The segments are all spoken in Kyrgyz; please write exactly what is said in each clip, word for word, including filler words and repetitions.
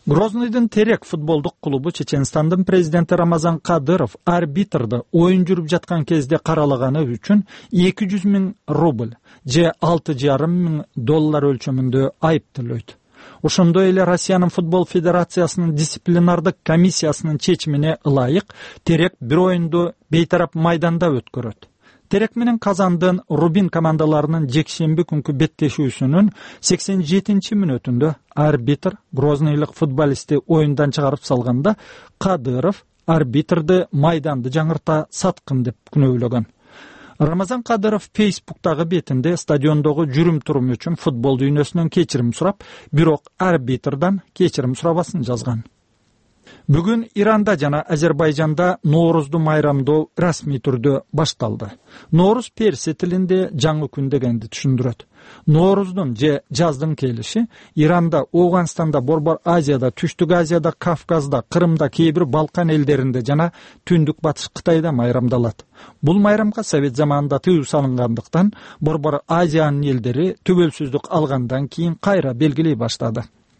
Грознойдун Терек футболдук клубу Чеченстандын президенти Рамазан Кадыров арбитрди оюн жүрүп жаткан кезде каралаганы үчүн эки жүз миң рубль же алты жарым миң доллар өлчөмүндө айыпталойт. Ошондой эле Россиянын футбол федерациясынын дисциплинардык комиссиясынын чечимине ылайык Терек бир оюнду бейтарап майданда өткөрөт. Терек менен Казандын Рубин командаларынын жекшемби күнкү беттешүүсүнүн сексен жетинчи мүнөтүндө арбитр грознойлук футболистти оюндан чыгарып салганда Кадыров арбитрди майданды жаңырта саткын деп күнөөлөгөн. Рамазан Кадыров Фейсбуктагы бетинде стадиондогу жүрүм турум үчүн футбол дүйнөсүнөн кечирим сурап, бирок арбитрдан кечирим сурабасын жазган. Бүгүн Иранда жана Азербайжанда Ноорузду майрамдоо расмий түрдө башталды. Норуз перси тилинде жаңы күн дегенди түшүндүрөт. Норуздун же жаздын келиши Иранда, Ооганстанда, Борбор Азияда, Түштүк Азияда, Кавказда, Кырымда, кээ бир Балкан элдеринде жана Түндүк Батыш Кытайда майрамдалат. Бул майрамга Совет заманында тыюу салынгандыктан Борбор Азиянын элдери төбөлсүздүк алгандан кийин кайра белгилей баштады.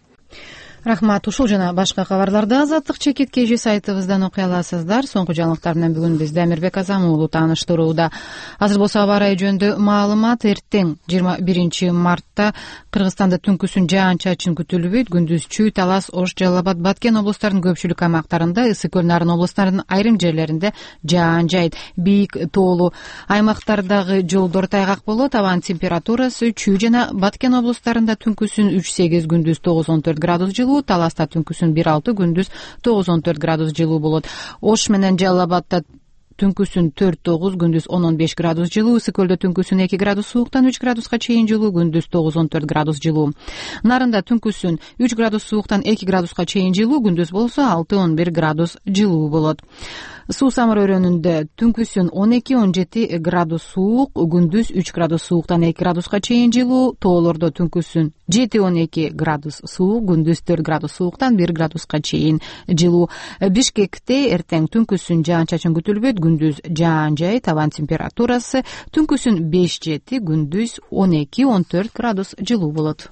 Рахмат. Ушул жана башка кабарларды Азаттык чекит кж сайтыбыздан окуй аласыздар. Соңку жаңылыктар менен бүгүн бизде Амирбек Азам уулу тааныштырууда. Азыр болсо аба ырайы жөнүндө маалымат. Эртең жыйырма биринчи мартта Кыргызстанда түнкүсүн жаан-чачын күтүлбөйт. Күндүз Чүй, Талас, Ош, Жалал Абад, Баткен облустарынын көпчүлүк аймактарында, Ысык көл, Нарын облустарынын айрым жерлеринде жаан жайт. Бийик тоолуу аймактардагы жолдор тайгак болот. Абанын температурасы Чүй жана Баткен облустарында түнкүсүн үч сегиз, күндүз тогуз он төрт градус жылуу, Таласта түнкүсүн бир алты, күндүз тогуз он төрт градус жылуу болот. Ош менен Жалал Абадта түнкүсүн төрт тогуз, күндүз он он беш градус жылуу, Ысык көлдө түнкүсүн эки градус сууктан үч градуска чейин жылуу, күндүз тогуз он төрт градус жылуу. Нарында түнкүсүн үч градус сууктан эки градуска чейин жылуу, күндүз болсо алты он бир градус жылуу болот. Суу Самыр өрөөнүндө түнкүсүн он эки он жети градус суук, күндүз үч градус сууктан эки градуска чейин жылуу, тоолордо түнкүсүн жети он эки градус суук, күндүз төрт градус сууктан бир градуска чейин жылуу. Бишкекте эртең түнкүсүн жаан-чачын күтүлбөйт, күндүз жаан жай, табан температурасы түнкүсүн беш жети, күндүз он эки он төрт градус жылуу болот.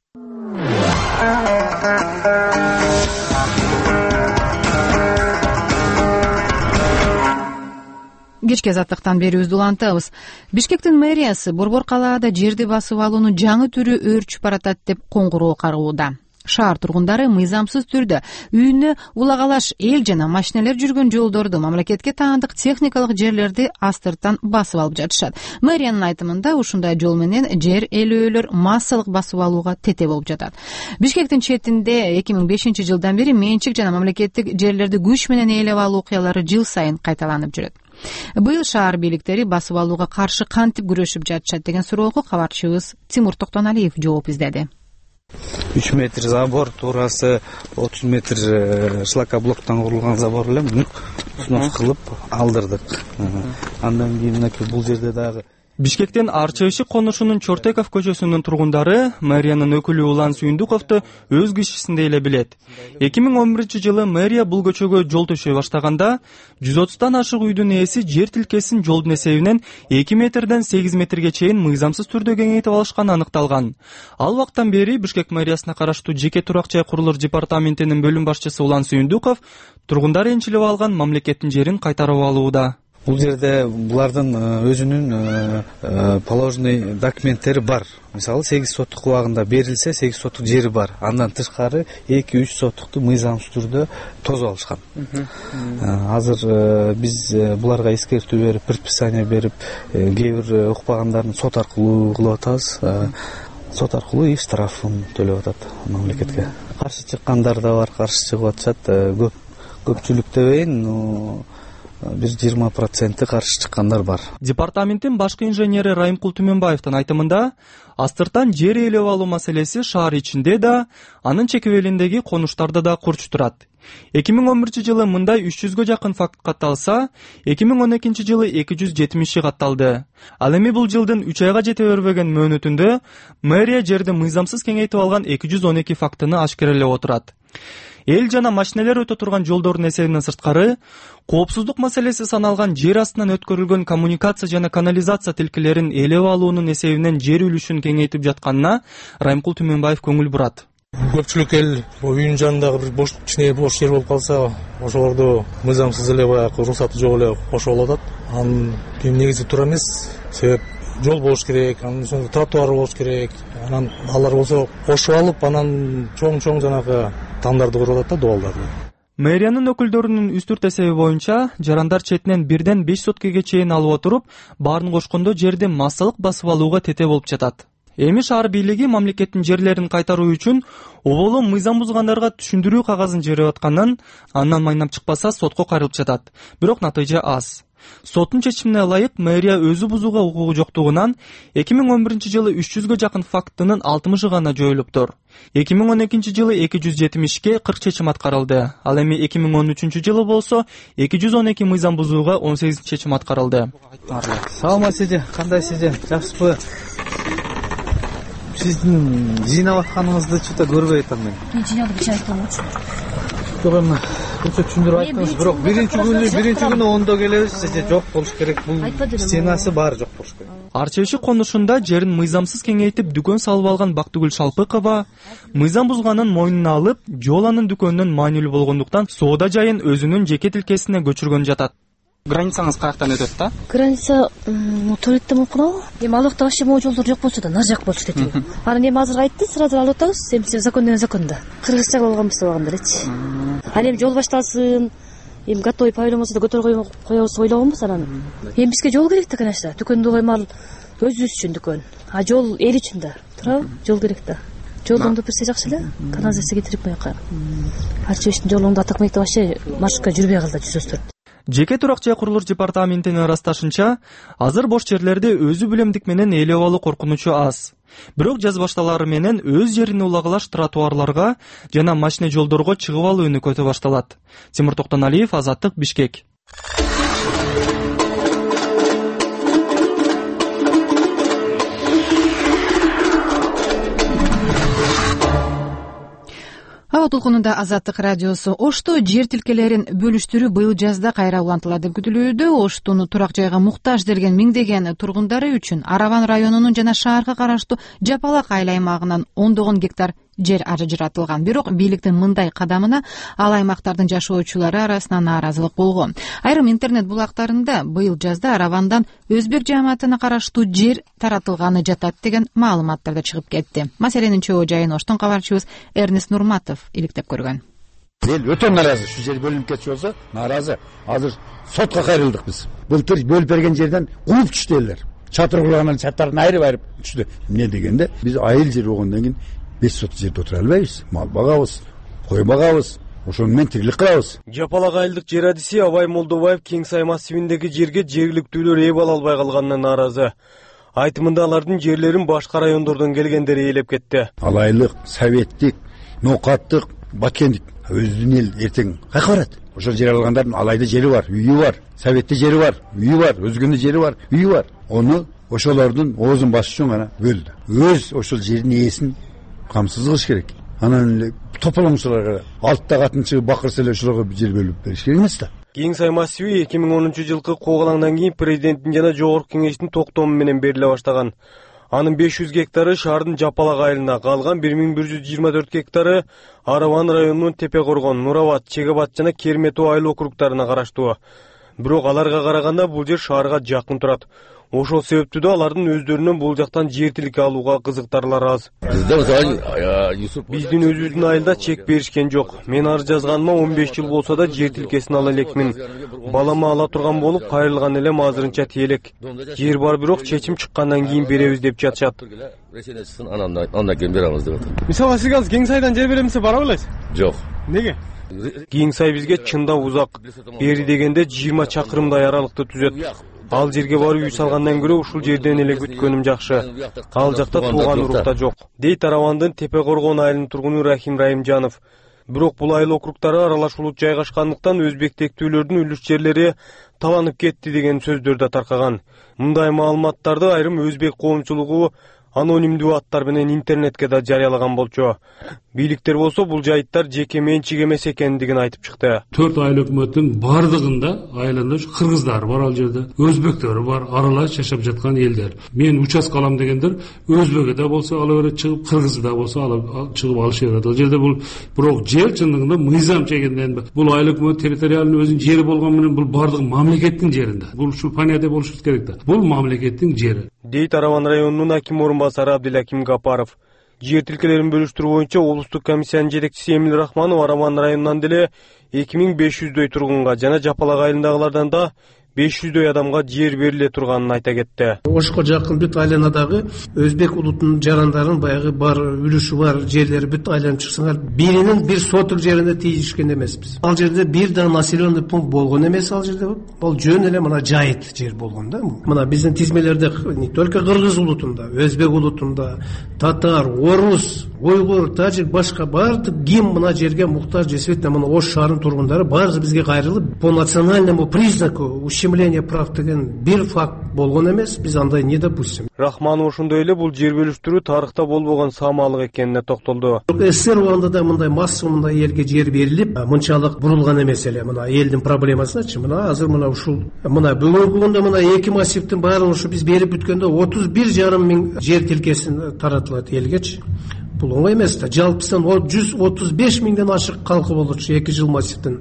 Кечки азаттыктан берүүбүздү улантабыз. Бишкектин мэриясы Борбор калаада жерди басып алуунун жаңы түрү өөрчүп баратат деп коңгуроо карууда. Шаар тургундары мыйзамсыз түрдө үйүнө улагалаш эл жана машинелер жүргөн жолдорду, мамлекетке таандык техникалык жерлерди астыртан басып алып жатышат. Мэриянын айтымында ушундай жол менен жер ээлөөлөр массалык басып алууга тете болуп жатат. Бишкектин четинде эки миң бешинчи жылдан бери менчик жана мамлекеттик жерлерди күч менен ээлеп алуу окуялары жыл сайын кайталанып жүрөт. Быйыл шаар бийликтери басып алууга каршы кантип күрөшүп жатышат деген суроого кабарчыбыз Тимур Токтоналиев жооп издеди. үч метр забор, туурасы отуз метр шлакоблоктон курулган забор эле муну снос кылып алдырдык. Андан кийин мынакей бул жерде дагы Бишкектен Арча-Ишик конушунун Чортеков көчөсүнүн тургундары мэриянын өкүлү Улан Сүйүндүковду өз кишисинде эле билет. эки миң он биринчи жылы мэрия бул көчөгө жол төшөй баштаганда жүз отуздан ашык үйдүн ээси жер тилкесин жолдун эсебинен эки метрден сегиз метрге чейин мыйзамсыз түрдө кеңейтип алышканы аныкталган. Ал убактан бери Бишкек мэриясына караштуу жеке турак жай курулуш департаментинин бөлүм башчысы Улан Сүйүндүков тургундар энчилип алган мамлекеттин жерин кайтарып алууда. Бул жерде булардын өзүнүн положенный документтери бар. Мисалы сегиз соттук убагында берилсе сегиз соттук жери бар. Андан тышкары эки үч соттукту мыйзамсыз түрдө тосуп алышкан. Азыр биз буларга эскертүү берип, предписание берип, кээ бир укпагандарын сот аркылуу кылып атабыз. Сот аркылуу иш штрафын төлөп атат мамлекетке. Каршы чыккандар да бар, каршы чыгып атышат. Көп көпчүлүк дебейин, но бир жыйырма проценти каршы чыккандар бар. Департаменттин башкы инженери Райымкул Түмөнбаевдин айтымында, астыртан жер ээлеп алуу маселеси шаар ичинде да, анын чекебелиндеги конуштарда да курч турат. эки миң он биринчи жылы мындай үч жүзгө жакын факт катталса, эки миң он экинчи жылы эки жүз жетимиши катталды. Ал эми бул жылдын үч айга жете бербеген мөөнөтүндө мэрия жерди мыйзамсыз кеңейтип алган эки жүз он эки фактыны ашкерелеп отурат. Эл жана машинелер өтө турган жолдордун эсебинен сырткары, коопсуздук маселеси саналган жер астынан өткөрүлгөн коммуникация жана канализация тилкелерин ээлеп алуунун эсебинен жер үлүшүн кеңейтип жатканына Райымкул Түмөнбаев көңүл бурат. Көпчүлүк эл үйүнүн жанындагы бир бош кичине бош жер болуп калса, ошолорду мыйзамсыз эле баягы уруксаты жок эле кошуп алып атат. Анын эми негизи туура эмес. Себеп жол болуш керек, анын үстүндө тротуар болуш керек. Анан алар болсо кошуп алып, анан чоң-чоң жанагы тамдарды куруп атат да, дубалдарды. Мэриянын өкүлдөрүнүн үстүрт эсеби боюнча, жарандар четинен бирден беш суткага чейин алып отуруп, баарын кошкондо жерди массалык басып алууга тете болуп жатат. Эми шаар бийлиги мамлекеттин жерлерин кайтаруу үчүн оболу мыйзам бузгандарга түшүндүрүү кагазын жиберип атканын, андан майнап чыкпаса сотко кайрылып жатат. Бирок натыйжа аз. Соттун чечимине ылайык мэрия өзү бузууга укугу жоктугунан эки миң он биринчи жылы үч жүзгө жакын фактынын алтымышы гана жоюлуптур. эки миң он экинчи жылы эки жүз жетимишке кырк чечим аткарылды. Ал эми эки миң он үчүнчү жылы болсо эки жүз он эки мыйзам бузууга он сегиз чечим аткарылды. Саламатсызбы, кандайсызбы? Жакшысызбы? Сиздин жыйнап атканыңызды чыта көрбөй атам мен. Мен жыйнап кече айттым. Жок эми көчө түшүндүрүп айттыңыз, бирок биринчи күнү, биринчи күнү ондо келебиз, же жок болуш керек, бул стенасы бар жок болуш керек. Арчебишик конушунда жерин мыйзамсыз кеңейтип дүкөн салып алган Бактыгүл Шалпыкова мыйзам бузганын мойнуна алып, жол анын дүкөнүнөн маанилүү болгондуктан соода жайын өзүнүн жеке тилкесине көчүргөн жатат. Границаңыз каяктан өтөт да? Граница туалетте мүмкүн. Эми ал жакта вообще могу жолдор жок болчу да, нар жак болчу деди. Анан эми азыр айтты, сразу алып атабыз. Эми закон деген законда. Кыргызча болгонбуз дегендер эчи. Ал эми жол башталсын, эми готовый павильон болсо да көтөрүп коебуз ойлогонбуз анан. Эми бизге жол керек да, конечно. Дүкөндө коймал өзүбүз үчүн дүкөн. А жол эл үчүн да. Туурабы? Жол керек да. Жолдон берсе жакшы эле. Канализация кетирип буяка. Арчебиштин жолунда атакмекте вообще маршрутка жүрбөй калды жүз төрт. Жеке турак жай курулуш департаментинин ырасташынча, азыр бош жерлерди өзү билемдик менен ээлеп алуу коркунучу аз. Бирок жаз башталары менен өз жерин улагылаш тротуарларга жана машина жолдорго чыгып алуу өнөкөтү башталат. Тимур Токтоналиев, Азаттык, Бишкек. Аба толкунунда Азаттык радиосу. Ошто жер тилкелерин бөлүштүрүү быйыл жазда кайра улантылат деп күтүлүүдө. Оштону турак жайга муктаж делген миңдеген тургундары үчүн Араван районунун жана шаарга караштуу Жапалак айыл аймагынан ондогон гектар жер ажыратылган. Бирок бийликтин мындай кадамына ал аймактардын жашоочулары арасынан нааразылык болгон. Айрым интернет булактарында быйыл жазда Аравандан өзбек жааматына караштуу жер таратылганы жатат деген маалыматтар да чыгып кетти. Маселенин чоо жайын Оштон кабарчыбыз Эрнест Нурматов иликтеп көргөн. Эл өтө нааразы, ушу жер бөлүнүп кетчү болсо, нааразы. Азыр сотко кайрылдык биз. Былтыр бөлүп берген жерден кууп түштү элдер. Чатыр курганын чаттарын айрып-айрып түштү. Эмне дегенде биз айыл жер болгондон кийин беш сот жерде отура албайбыз. Мал багабыз, кой багабыз, ошону менен тирилик кылабыз. Жапалак айылдык жер адиси Абай Молдобаев Кең Сай массивиндеги жерге жергиликтүүлөр ээ ала албай калганына нааразы. Айтымында алардын жерлерин башка райондордон келгендери ээлеп кетти. Алайлык, советтик, ноокаттык, баткендик өзүнүн эл эртең кайка барат? Ошол жер алгандардын алайда жери бар, үйү бар, советте жери бар, үйү бар, өзгөнүн жери бар, үйү бар. Ону ошолордун оозун басыш үчүн гана бөлдү. Өз ошол жердин ээсин камсыз кылыш керек. Анан эле тополоңчуларга алтта катын чыгып бакырса эле ошолорго жер бөлүп бериш керек эмес да. Кең Сай массиви эки миң онунчу жылкы куугалаңдан кийин президенттин жана жогорку кеңештин токтому менен бериле баштаган. Анын беш жүз гектары шаардын Жапалак айылына, калган бир миң бир жүз жыйырма төрт гектары Араван районунун Тепе Коргон, Нурабад, Чегебат жана Кермету айыл округтарына караштуу. Бирок аларга караганда бул жер шаарга жакын турат. Ошол себептүү да алардын өздөрүнүн бул жактан жер тилке алууга кызыктарлары аз. Биздин өзүбүздүн айылда чек беришкен жок. Мен арыз жазганыма он беш жыл болсо да жер тилкесин ала элекмин. Балама ала турган болуп кайрылган элем азырынча тиелек. Жер бар, бирок чечим чыккандан кийин беребиз деп жатышат. Андан кийин беребиз деп атат. Мисалы сиз азыр Кең Сайдан жер берем десе бара аласыз? Жок. Неге? Кең Сай бизге чындап узак. Бери дегенде жыйырма чакырымдай аралыкты түзөт. Ал жерге барып үй салгандан көрө ушул жерден эле күткөнүм жакшы. Ал жакта тууган урукта жок. Дейт Аравандын Тепе Коргон айылынын тургуну Рахим Райымжанов. Бирок бул айыл округтары аралашуулуп жайгашкандыктан өзбек тектүүлөрдүн үлүш жерлери таланып кетти деген сөздөр да таркаган. Мындай маалыматтарды айрым өзбек коомчулугу анонимдүү аттар менен интернетке да жарыялаган болчу. Бийликтер болсо бул жайыттар жеке менчик эмес экендигин айтып чыкты. Төрт айыл өкмөттүн бардыгында айылында кыргыздар бар, ал жерде өзбектер бар, аралаш жашап жаткан элдер. Мен участка алам дегендер өзбеги да болсо ала берет чыгып, кыргызы да болсо алып чыгып алышат. Ал жерде бул бирок жер чындыгында мыйзам чегинден бул айыл өкмөт территориалдын өзүнүн жери болгон менен бул бардыгы мамлекеттин жеринде. Бул ушул понятие болуш керек да. Бул мамлекеттин жери. Дейт Араван районунун аким орунбасары Абдилаким Гапаров. Жер тилкелерин бөлүштүрүү боюнча облустук комиссиянын жетекчиси Эмил Рахманов Араван районунан деле эки миң беш жүздөй тургунга жана Жапалак айылындагылардан да беш жүздөй адамга жер бериле турганын айта кетти. Ошко жакын бүт айланадагы өзбек улутунун жарандарын баягы бар үлүшү бар жерлери бүт айланып чыксаңар, биринин бир сотук жерине тийишкен эмеспиз. Ал жерде бир да населенный пункт болгон эмес, ал жерде ал жөн эле мына жайыт жер болгон да. Мына биздин тизмелерде не только кыргыз улутунда, өзбек улутунда, татар, орус, уйгур, тажик, башка бардык ким мына жерге муктаж, действительно мына Ош шаарынын тургундары баары бизге кайрылып, по национальному признаку ущемление прав деген бир факт болгон эмес, биз андай не допустим. Рахманов ошондой эле бул жер бөлүштүрүү тарыхта болбогон саамалык экенине токтолду. СССР убагында да мындай массовый мындай элге жер берилип, мынчалык бурулган эмес эле. Мына элдин проблемасычы, мына азыр мына ушул мына бүгүнкү күндө мына эки массивдин баарын ушу биз берип бүткөндө отуз бир жарым миң жер тилкесин таратылат элгечи. Бул оңой эмес да. Жалпысынан жүз отуз беш миңден ашык калкы болчу эки жыл массивдин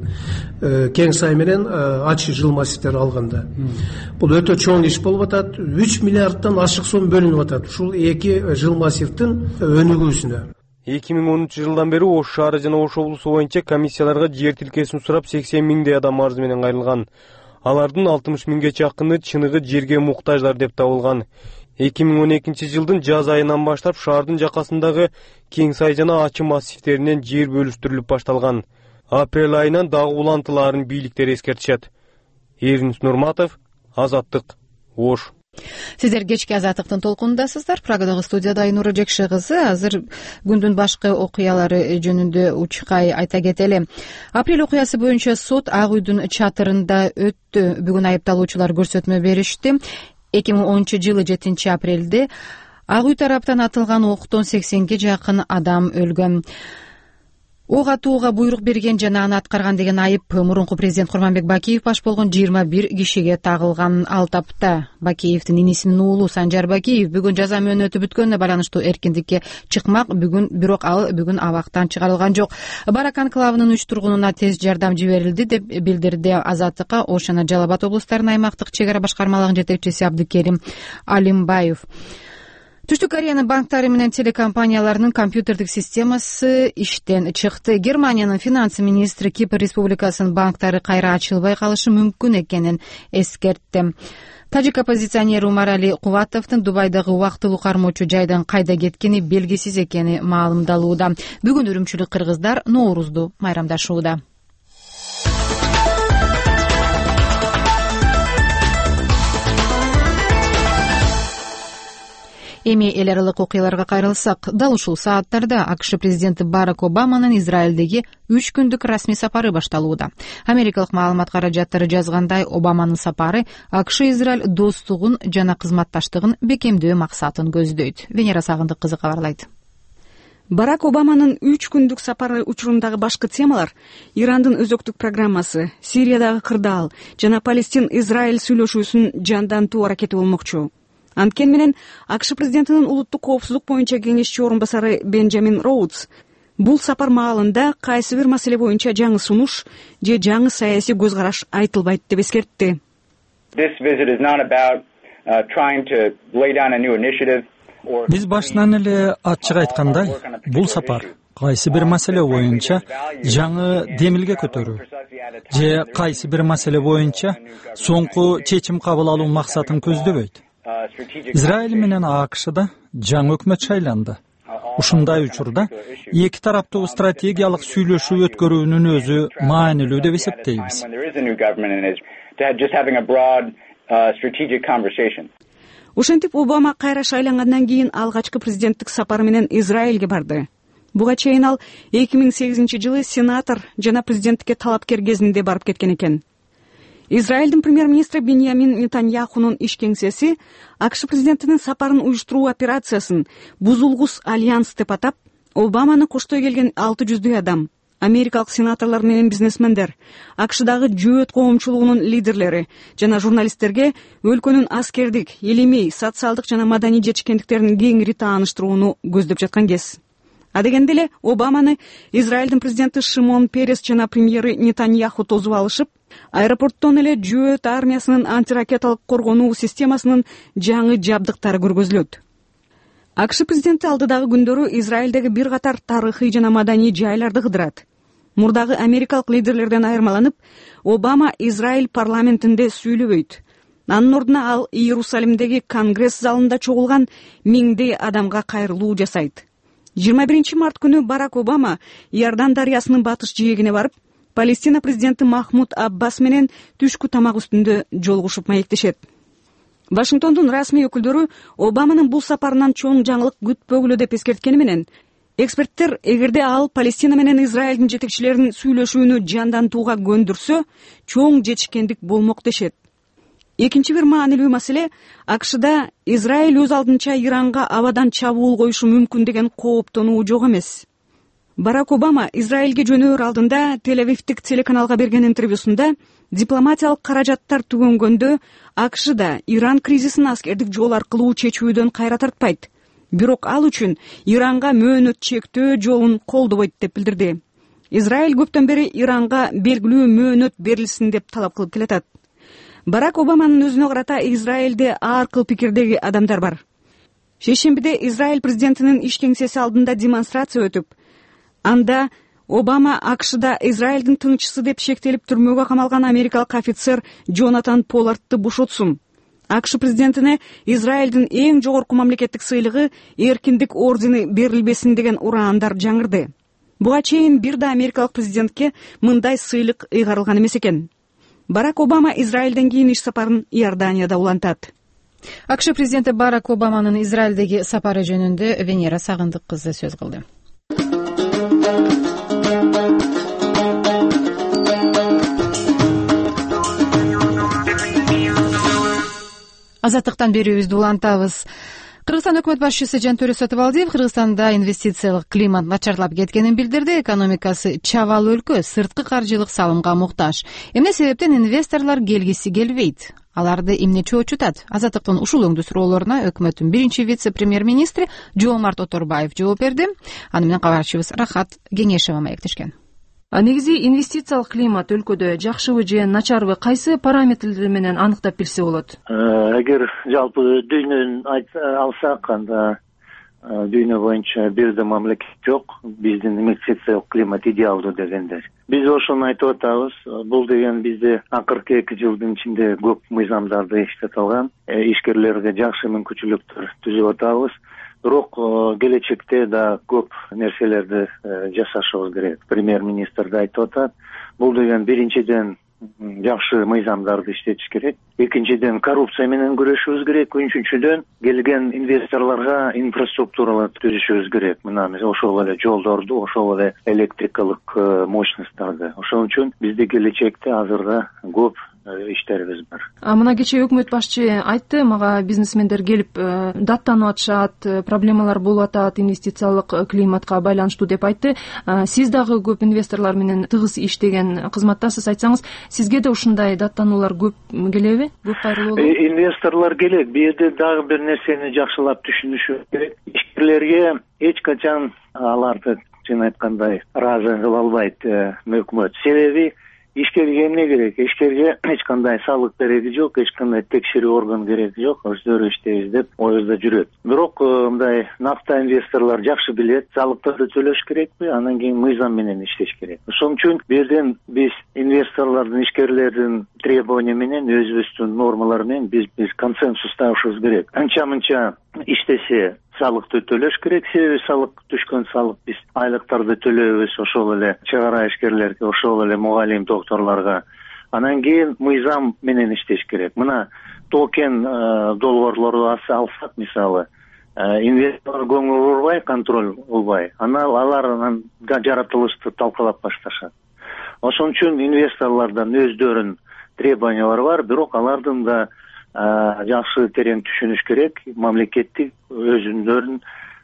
кең сай менен ачы жыл массивдер алганда. Бул өтө чоң иш болуп атат. үч миллиарддан ашык сом бөлүнүп атат ушул эки жыл массивдин өнүгүүсүнө. эки миң онунчу жылдан бери Ош шаары жана Ош облусу боюнча комиссияларга жер тилкесин сурап сексен миңдей адам арыз менен кайрылган. Алардын алтымыш миңге чакыны чыныгы жерге муктаждар деп табылган. эки миң он экинчи жылдын жаз айынан баштап шаардын жакасындагы кең сай жана ачы массивдеринен жер бөлүштүрүлүп башталган. Апрель айынан дагы улантылаарын бийликтер эскертишет. Эринис Нурматов, Азаттык, Ош. Сиздер кечки Азаттыктын толкунундасыздар. Прагадагы студияда Айнура Жекше кызы. Азыр күндүн башкы окуялары жөнүндө учкай айта кетели. Апрель окуясы боюнча сот Ак үйдүн чатырында өттү. Бүгүн айыпталуучулар көрсөтмө беришти. эки миң онунчу жылы жетинчи апрелде Ак үй тараптан атылган октон сексенге жакын адам өлгөн. Ок атууга буйрук берген жана аны аткарган деген айып мурунку президент Курманбек Бакиев баш болгон жыйырма бир кишиге тагылган. Ал тапта Бакиевдин инисинин уулу Санжар Бакиев бүгүн жаза мөөнөтү бүткөнүнө байланыштуу эркиндикке чыкмак, бүгүн бирок ал бүгүн абактан чыгарылган жок. Барак анклавынын үч тургунуна тез жардам жиберилди деп билдирди Азаттыкка Ош жана Жалал Абад облустарынын аймактык чек ара башкармалыгынын жетекчиси Абдыкерим Алимбаев. Түштүк Кореянын банктары менен телекомпанияларынын компьютердик системасы иштен чыкты. Германиянын финансы министри Кипр республикасынын банктары кайра ачылбай калышы мүмкүн экенин эскертти. Тажик оппозиционери Умарали Кубатовдун Дубайдагы убактылуу кармоочу жайдан кайда кеткени белгисиз экени маалымдалууда. Бүгүн үрүмчүлүк кыргыздар Ноорузду майрамдашууда. Эми эл аралык окуяларга кайрылсак, дал ушул сааттарда АКШ президенти Барак Обаманын Израилдеги үч күндүк расмий сапары башталууда. Америкалык маалымат каражаттары жазгандай, Обаманын сапары АКШ-Израиль достугун жана кызматташтыгын бекемдөө максатын көздөйт. Венера Сагындык кызы кабарлайт. Барак Обаманын үч күндүк сапары учурундагы башкы темалар Ирандын өзөктүк программасы, Сириядагы кырдаал жана Палестин-Израиль сүйлөшүүсүн жандантуу аракети болмокчу. Анткени менен АКШ президентинин улуттук коопсуздук боюнча кеңешчи орун басары Бенджамин Роудс бул сапар маалында кайсы бир маселе боюнча жаңы сунуш же жаңы саясий көз караш айтылбайт деп эскертти. Биз башынан эле ачык айткандай, бул сапар кайсы бир маселе боюнча жаңы демилге көтөрүү же кайсы бир маселе боюнча соңку чечим кабыл алуу максатын көздөбөйт. Израиль менен АКШда жаңы өкмөт шайланды. Ушундай учурда эки тараптуу стратегиялык сүйлөшүү өткөрүүнүн өзү маанилүү деп эсептейбиз. Ошентип Обама кайра шайлангандан кийин алгачкы президенттик сапары менен Израилге барды. Буга чейин ал эки миң сегизинчи жылы сенатор жана президенттикке талапкер кезинде барып кеткен экен. Израилдин премьер-министри Биньямин Нетаньяхунун иш кеңсеси АКШ президентинин сапарын уюштуруу операциясын бузулгус альянс деп атап, Обаманы коштой келген алты жүздөй адам, америкалык сенаторлор менен бизнесмендер, АКШдагы жөөт коомчулугунун лидерлери жана журналисттерге өлкөнүн аскердик, элемей, социалдык жана маданий жетишкендиктерин кеңири тааныштырууну көздөп жаткан кез. Адегенде эле Обаманы Израилдин президенти Шимон Перес жана премьери Нетаньяху тосуп алышып, аэропорттон эле жөөт армиясынын антиракеталык коргонуу системасынын жаңы жабдыктары көргөзүлөт. АКШ президенти алдыдагы күндөрү Израилдеги бир катар тарыхый жана маданий жайларды кыдырат. Мурдагы америкалык лидерлерден айырмаланып, Обама Израиль парламентинде сүйлөбөйт. Анын ордуна ал Иерусалимдеги Конгресс залында чогулган миңдей адамга кайрылуу жасайт. жыйырма биринчи март күнү Барак Обама Иордан дарыясынын батыш жээгине барып, Палестина президенти Махмуд Аббас менен түшкү тамак үстүндө жолугушуп маектешет. Вашингтондун расмий өкүлдөрү Обаманын бул сапарынан чоң жаңылык күтпөгүлө деп эскерткени менен, эксперттер эгерде ал Палестина менен Израилдин жетекчилеринин сүйлөшүүнү жандантууга көндүрсө, чоң жетишкендик болмок дешет. Экинчи бир маанилүү маселе АКШда Израиль өз алдынча Иранга абадан чабуул коюшу мүмкүн деген кооптонуу жок эмес. Барак Обама Израилге жөнөөр алдында Тель-Авивдик телеканалга берген интервьюсунда дипломатиялык каражаттар түгөнгөндө АКШда Иран кризисин аскердик жол аркылуу чечүүдөн кайра тартпайт. Бирок ал үчүн Иранга мөөнөт чектөө жолун колдобойт деп билдирди. Израиль көптөн бери Иранга белгилүү мөөнөт берилсин деп талап кылып келатат. Барак Обаманын өзүнө карата Израилде ар кыл пикирдеги адамдар бар. Шейшембиде Израиль президентинин иш кеңсеси алдында демонстрация өтүп, анда Обама АКШда Израилдин тыңчысы деп шектелип түрмөгө камалган америкалык офицер Джонатан Поллардты бошотсун. АКШ президентине Израилдин эң жогорку мамлекеттик сыйлыгы эркиндик ордени берилбесин деген ураандар жаңырды. Буга чейин бир да америкалык президентке мындай сыйлык ыйгарылган эмес экен. Барак Обама Израилден кийин иш сапарын Иорданияда улантат. АКШ президенти Барак Обаманын Израилдеги сапары жөнүндө Венера Сагындык кызы сөз кылды. Азаттыктан берүүбүздү улантабыз. Кыргызстан өкмөт башчысы Жантөре Сатыбалдиев Кыргызстанда инвестициялык климат начарлап кеткенин билдирди. Экономикасы чабал өлкө, сырткы каржылык салымга муктаж. Эмне себептен инвесторлор келгиси келбейт? Аларды эмне чоочутат? Азаттыктын ушул өңдүү суроолоруна өкмөттүн биринчи вице-премьер-министри Жоомарт Оторбаев жооп берди. Аны менен кабарчыбыз Рахат Кеңешева маектешкен. Негизи инвестициялык климат өлкөдө жакшыбы же начарбы, кайсы параметрлер менен аныктап билсе болот? Эгер жалпы дүйнөнүн алсак, анда дүйнө боюнча бир да мамлекет жок биздин инвестициялык климат идеалдуу дегендер. Биз ошону айтып атабыз. Бул деген бизде акыркы эки жылдын ичинде көп мыйзамдарды иштеп алган, ишкерлерге жакшы мүмкүнчүлүктөр түзүп атабыз. Бирок келечекте да көп нерселерди жасашыбыз керек. Премьер-министр да айтып атат. Бул деген биринчиден жакшы мыйзамдарды иштетиш керек. Экинчиден коррупция менен күрөшүбүз керек. Үчүнчүдөн келген инвесторлорго инфраструктураларды түзүшүбүз керек. Мына ошол эле жолдорду, ошол эле электрикалык мощностьтарды. Ошон үчүн бизде келечекте азырда көп иштерибиз бар. А мына кечээ өкмөт башчы айтты, мага бизнесмендер келип даттанып атышат, проблемалар болуп атат инвестициялык климатка байланыштуу деп айтты. Сиз дагы көп инвесторлор менен тыгыз иштеген кызматтасыз, айтсаңыз, сизге да ушундай даттануулар көп келеби? Көп кайрылуу болобу? Инвесторлор келет. Бу жерде дагы бир нерсени жакшылап түшүнүшү керек. Ишкерлерге эч качан аларды чын айткандай ыраазы кыла албайт өкмөт. Себеби ишкерге эмне керек? Ишкерге эч кандай салык кереги жок, эч кандай текшерүү орган кереги жок. Өздөрү иштейбиз деп оюзда жүрөт. Бирок мындай накта инвесторлор жакшы билет, салыктарды төлөш керекпи, анан кийин мыйзам менен иштеш керек. Ошон үчүн бу жерден биз инвесторлордун, ишкерлердин требования менен, өзүбүздүн нормалар менен биз биз консенсус табышыбыз керек. Анча-мынча иштесе салыкты төлөш керек. Себеби салык түшкөн салык биз айлыктарды төлөйбүз, ошол эле чыгара ишкерлерге, ошол эле мугалим, докторлорго. Анан кийин мыйзам менен иштеш керек. Мына токен долбоорлорду алсак, мисалы, инвестор көңүл бурбай, контроль кылбай, анан алар анан жаратылышты талкалап башташат. Ошон үчүн инвесторлордон өздөрүн требованиялар бар, бирок алардын да жакшы терең түшүнүш керек. Мамлекеттик өзүндөрүн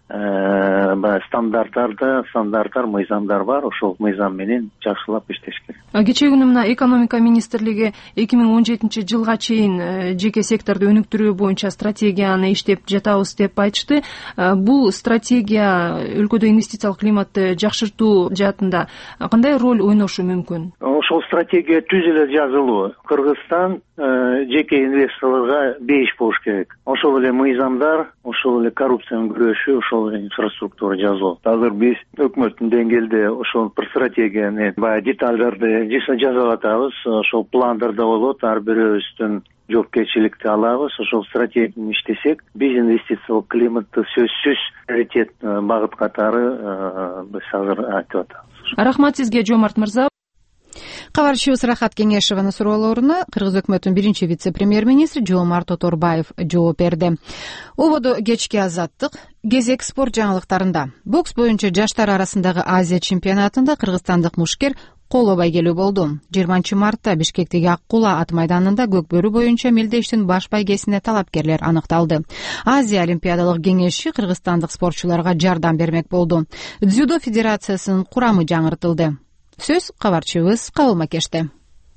баягы стандарттарды, стандарттар, мыйзамдар бар. Ошол мыйзам менен жакшылап иштеш керек. Кечээ күнү мына экономика министрлиги эки миң он жетинчи жылга чейин жеке секторду өнүктүрүү боюнча стратегияны иштеп жатабыз деп айтышты. Бул стратегия өлкөдө инвестициялык климатты жакшыртуу жаатында кандай роль ойношу мүмкүн? Ошол стратегия түз эле жазылуу. Кыргызстан жеке инвесторлорго бейиш болуш керек. Ошол эле мыйзамдар, ошол эле коррупцияны күрөшүү, ошол эле инфраструктура жазуу. Азыр биз өкмөттүн деңгээлде ошол бір стратегияны баягы деталдарды жасап атабыз. Ошол пландарда болот, ар бирөөбүздүн жоопкерчиликти алабыз. Ошол стратегияны иштесек, биз инвестициялык климатты сөзсүз приоритет багыт катары биз азыр айтып атабыз. Рахмат сизге, Жомарт мырза. Кабарчыбыз Рахат Кеңешеванын суроолоруна Кыргыз өкмөтүнүн биринчи вице-премьер-министри Жомарт Оторбаев жооп берди. Ободо кечки азаттык. Кезек спорт жаңылыктарында. Бокс боюнча жаштар арасындагы Азия чемпионатында кыргызстандык мушкер коло байгелүү болду. жыйырманчы мартта Бишкектеги Ак Кула ат майданында көкбөрү боюнча мелдештин баш байгесине талапкерлер аныкталды. Азия олимпиадалык кеңеши кыргызстандык спортчуларга жардам бермек болду. Дзюдо федерациясынын курамы жаңыртылды. Сөз кабарчыбыз Кабыл Макеште.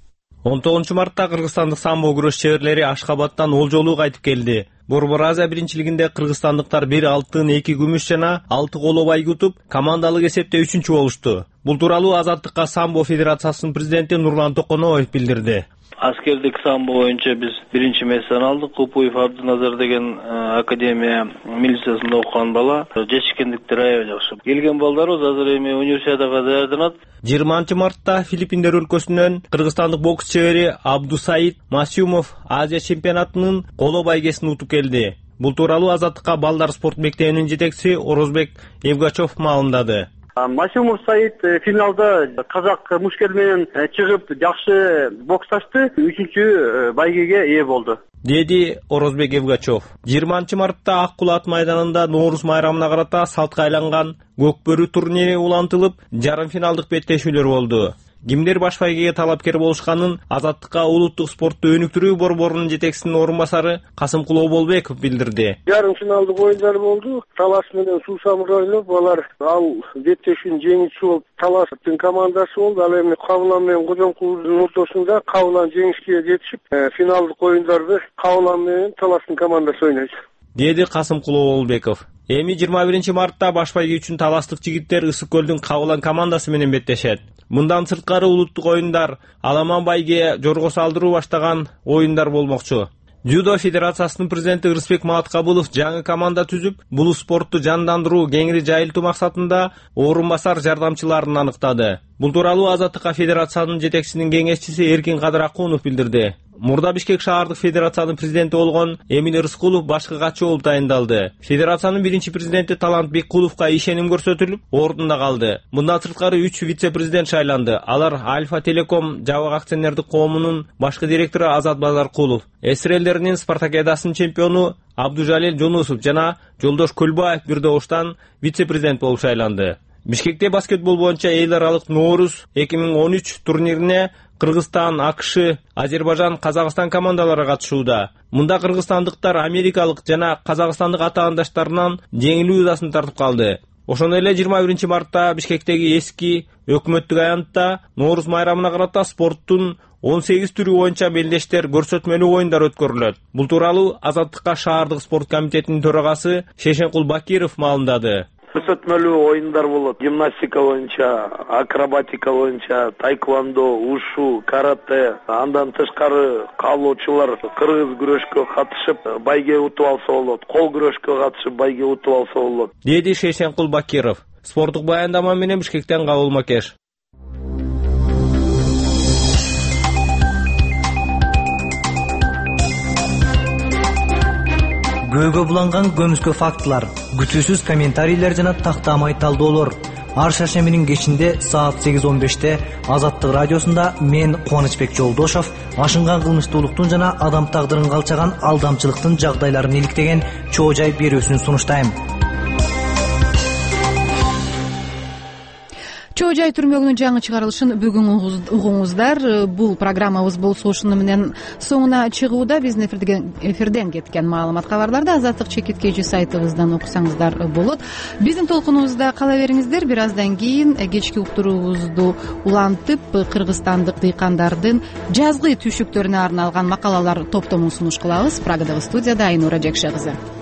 он тогузунчу мартта кыргызстандык самбо күрөш чеберлери Ашкабадтан ол жолу кайтып келди. Борбор Азия биринчилигинде кыргызстандыктар бир алтын, эки күмүш жана алты коло байге утуп, командалык эсепте үчүнчү болушту. Бул тууралуу Азаттыкка самбо федерациясынын президенти Нурлан Токоноев билдирди. Аскердик самбо боюнча биз биринчи месттен алдык. Купуев Абдуназар деген академия милициясында окуган бала жетишкендиктер аябай жакшы. Келген балдарыбыз азыр эми универсиадага даярданат. жыйырманчы мартта Филиппиндер өлкөсүнөн кыргызстандык бокс чебери Абдусаид Масюмов Азия чемпионатынын коло байгесин утуп келди. Бул тууралуу Азаттыкка балдар спорт мектебинин жетекчиси Орозбек Евгачев маалымдады. Масюмов Саид финалда казак мушкер менен чыгып жакшы боксташты, үчүнчү байгеге ээ болду, деди Орозбек Евгачев. жыйырманчы мартта Ак Кула ат майданында Ноорус майрамына карата салтка айланган көкбөрү турнири улантылып, жарым финалдык беттешүүлөр болду. Кимдер баш байгеге талапкер болушканын Азаттыкка улуттук спортту өнүктүрүү борборунун жетекчисинин орун басары Касымкулов Болбеков билдирди. Жарым финалдык оюндар болду. Талас менен Суусамыр ойноп, алар ал беттешүүнүн жеңүүчүсү болуп, Таластын командасы болду. Ал эми Кабылан менен Кожомкулдун ортосунда Кабылан жеңишке жетишип, финалдык оюндарды Кабылан менен Таластын командасы ойнойт, деди Касымкулов Болбеков. Эми жыйырма биринчи мартта баш байге үчүн таластык жигиттер Ысык көлдүн Кабылан командасы менен беттешет. Мындан сырткары улуттук оюндар, Аламан байге жорго салдыруу баштаган оюндар болмокчу. Дзюдо федерациясынын президенти Рыспек Мааткабылов жаңы команда түзүп, бул спортту жандандыруу, кеңири жайылтуу максатында орун басар жардамчыларын аныктады. Бул тууралуу Азаттыкка федерациянын жетекчисинин кеңешчиси Эркин Кадыракунов билдирди. Мурда Бишкек шаардык федерациянын президенти болгон Эмин Рыскулов башкы катчы болуп тайындалды. Федерациянын биринчи президенти Талант Беккуловго ишеним көрсөтүлүп, ордунда калды. Мындан сырткары үч вице-президент шайланды. Алар Альфа Телеком жабык акционердик коомунун башкы директору Азат Базаркулов, эс эр элдеринин Спартакиадасынын чемпиону Абдужалил Жунусов жана Жолдош Көлбаев бир добуштан вице-президент болуп шайланды. Бишкекте баскетбол боюнча эл аралык Ноорус эки миң он үч турнирине Кыргызстан, АКШ, Азербайжан, Казакстан командалары катышууда. Мында кыргызстандыктар америкалык жана казакстандык атаандаштарынан жеңилүү ызасын тартып калды. Ошондой эле жыйырма биринчи мартта Бишкектеги эски өкмөттүк аянтта Ноорус майрамына карата спорттун он сегиз түрү боюнча мелдештер көрсөтмөлүү оюндар өткөрүлөт. Бул тууралуу Азаттыкка шаардык спорт комитетинин төрагасы Шешенкул Бакиров маалымдады. Көрсөтмөлүү оюндар болот. Гимнастика боюнча, акробатика боюнча, тайквондо, ушу, карате, андан тышкары каалоочулар кыргыз күрөшкө катышып байге утуп алса болот. Кол күрөшкө катышып байге утуп алса болот, деди Шешенкул Бакиров. Спорттук баяндама менен Бишкектен Кабыл Макеш. Көйгө буланган көмүскө фактылар, күтүүсүз комментарийлер жана тактамай талдоолор. Ар шаршеминин кечинде саат сегиз он беште Азаттык радиосунда мен Кубанычбек Жолдошов ашынган кылмыштуулуктун жана адам тагдырын калчаган алдамчылыктын жагдайларын иликтеген чоо жай берүүсүн сунуштайм. чоо жай түрмөгүнүн жаңы чыгарылышын бүгүн угуңуздар. Бул программабыз болсо ушуну менен соңуна чыгууда. Биздин эфирден эфирден кеткен маалымат кабарларды азаттык чекит kg сайтыбыздан окусаңыздар болот. Биздин толкунубузда кала бериңиздер. Бир аздан кийин кечки уктуруубузду улантып кыргызстандык дыйкандардын жазгы түшүктөрүнө арналган макалалар топтомун сунуш кылабыз. Прагадагы студияда Айнура Жекше кызы.